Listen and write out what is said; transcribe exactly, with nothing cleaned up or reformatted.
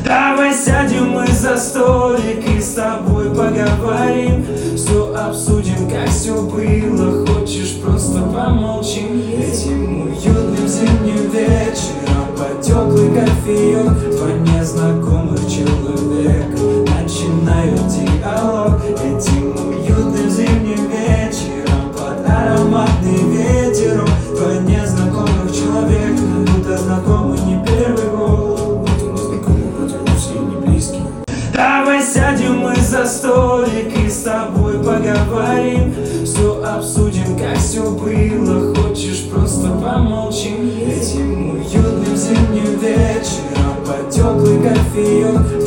Давай сядем мы за столик и с тобой поговорим. Все обсудим, как все было. Хочешь, просто помолчим. Этим уютным зимним вечером под теплый кофеек два незнакомых человека начинают диалог. Этим уютным зимним вечером под ароматный ветерок два незнакомых человека, будто знакомы не первый год. Давай сядем мы за столик и с тобой поговорим. Все обсудим, как все было. Хочешь, просто помолчим. Этим уютным зимним вечером под теплый кофеек